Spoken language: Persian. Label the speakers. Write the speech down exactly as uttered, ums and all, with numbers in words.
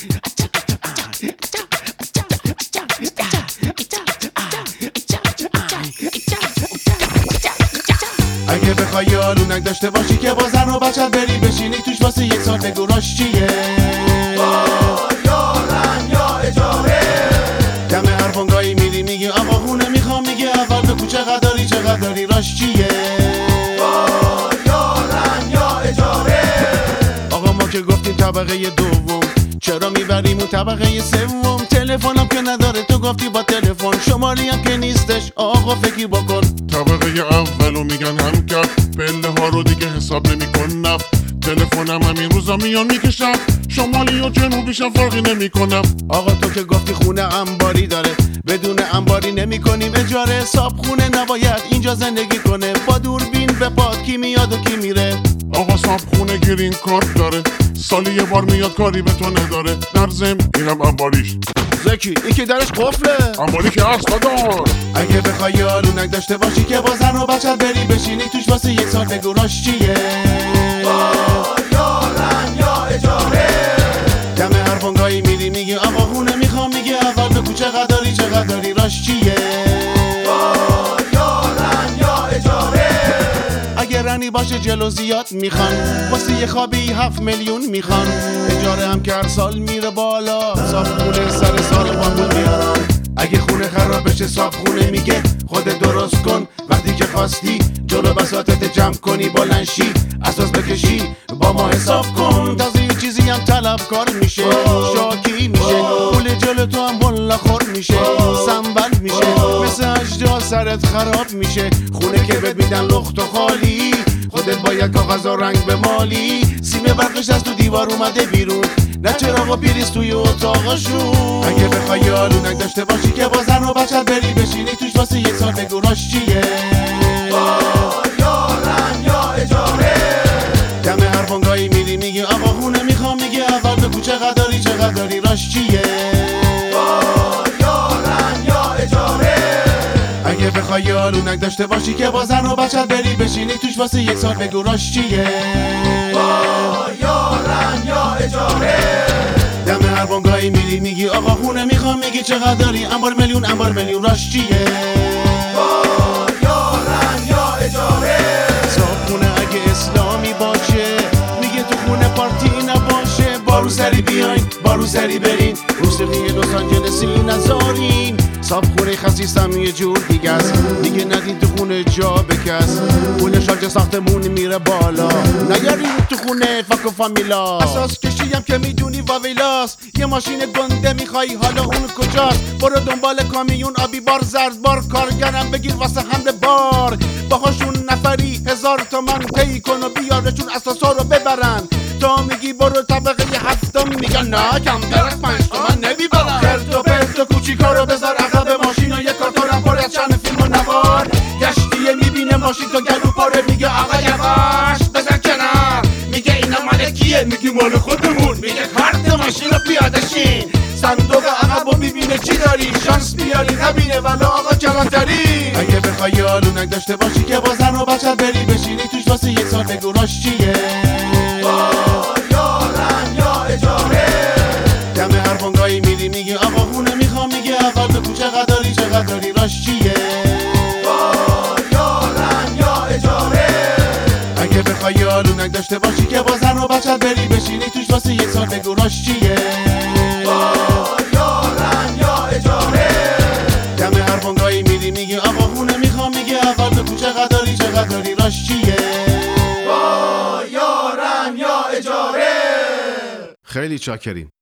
Speaker 1: اگه بخوای یارونک داشته باشی که با زن و بچت بری بشینی توش واسه یک سال بگو راش چیه؟
Speaker 2: یارن یا اجاره
Speaker 1: دم هر فنگایی میری میگی آقا خونه میخوام، میگه اول بگو چقدر داری چقدر داری راش چیه؟
Speaker 2: یارن یا اجاره
Speaker 1: آقا ما که گفتیم طبقه دوم، چرا میبریم اون طبقه سوم؟ تلفنم که نداره تو گفتی با تلفن، شماری هم که نیستش آقا فکر بکن.
Speaker 3: طبقه اولو میگن هم کرد، پله ها رو دیگه حساب نمیکن نفت. تلفنم همین روزا میان میکشم، شمالی و جنوبیشم فرقی نمیکنم.
Speaker 1: آقا تو که گفتی خونه انباری داره، بدون انباری نمیکنیم اجاره. صاحب خونه نباید اینجا زندگی کنه، با دوربین به پاد کی میاد و کی میره.
Speaker 3: آقا صاحب خونه گرین کارت داره، سالی یه بار میاد کاری به تو نداره. در ضمن اینم انباریش.
Speaker 1: زکی این که درش قفله،
Speaker 3: انباری که هست داداش.
Speaker 1: اگه بخوای یارونک داشته باشی که با زن و بچت بری بشینی توش واسه یک سال بگو راش چیه؟
Speaker 2: یارن یا اجاره
Speaker 1: دم هر فنگایی میری میگی آقا خونه میخوام، میگه اول بگو چقدر داری چقدر داری راش چیه؟
Speaker 2: یارن یا اجاره
Speaker 1: اگه رنی باشه جلو زیاد میخوان، واسه یه خوابی هفت میلیون میخوان. اجاره هم که هر سال میره بالا، صاحب خونه سر سال بانگول میارن. اگه خونه خراب بشه صاحب خونه میگه خودت درست کن، وقتی که خواستی جلو بساطت جمع کنی بلنشی اساس بکشی با ما حساب کن. تازه یه چیزی هم طلبکار میشه، شاکی میشه، پول جلو تو هم ملا خور میشه، سنبل میشه، مثل اجدا سرت خراب میشه. خونه که بهت میدن لخت و خالی، خودت باید کاغذ و رنگ به مالی. سیم برقش از تو دیوار اومده بیرون، نه چراغ و پریز توی اتاقشون. اگه بخوای یارونک داشته باشی که با زن و بچت بری بشینی توش واسه یک سال بگو راش چیه؟
Speaker 2: یارن یا اجاره
Speaker 1: دم هر فنگایی میری میگی آقا خونه میخوام، میگه اول بگو چقدر داری چقدر داری راش چیه؟
Speaker 2: یارن یا اجاره
Speaker 1: اگه بخوای یارونک داشته باشی که با زن و بچت بری بشینی توش واسه یک سال بگو راش چیه؟
Speaker 2: یارن یا اجاره
Speaker 1: دم هر فنگایی میری میگی آقا خونه میخوام، میگی چقدر داری انبار میلیون انبار میلیون راش چیه؟
Speaker 2: یارن یا اجاره
Speaker 1: صاحب خونه اگه اسلامی باشه میگه تو خونه پارتی نباشه. بارو سری بیاین بارو سری برین، موسیقی لس آنجلسی نذارین. صاحب خونه خسیسم یه جور دیگه است، دیگه ندین تو خونه جا بکس. خونه شارژ ساختمون میره بالا، نیارین تو خونه فک و فامیلا. اساس کشیم که میدونی واویلاس، یه ماشین گنده میخوای حالا اون کجاست؟ برو دنبال کامیون آبی بار زرد بار، کارگرم بگیر واسه حمل بار. باهاشون نفری هزار تومن پی کن و بیارشون اساسا رو ببرن. تا میگی برو طبقه هفتم میگن نه کمتر از پنج تومن نمیبرن. خرد و پرت و کوچیکا رو بذار عقب ماشین و یه کارتونم پر از چند فیلم و نوار. گشتیه میبینه ماشین تو گلو پاره، میگه آقا یواش بزن کنار، میگه اینا مال کیه؟ میگی مال خودمون، میگه کارت ماشین رو پیاده شین. صندوق عقب و میبینه چی داری، شانس بیاری نبینه ولی آقا کلانتری. اگه بخوای یارونک داشته باشی که با زن و بچت بری بشینی توش واسه یک سال بگو راش چیه؟
Speaker 2: یارن یا اجاره
Speaker 1: دم هر فنگایی میری میگی آقا خونه میخوام، میگه اول بگو چقدر داری چقدر داری راش چیه؟
Speaker 2: یارن یا اجاره
Speaker 1: اگه بخوای یارونک داشته باشی که با زن و بچت بری بشینی توش واسه یک سال بگو راش چیه؟
Speaker 2: یارن یا اجاره
Speaker 1: دم هر فنگایی میری میگی آقا خونه میخوام، میگه اول بگو چقدر داری چقدر داری راش چیه؟
Speaker 2: یارن یا اجاره
Speaker 1: خیلی چاکریم.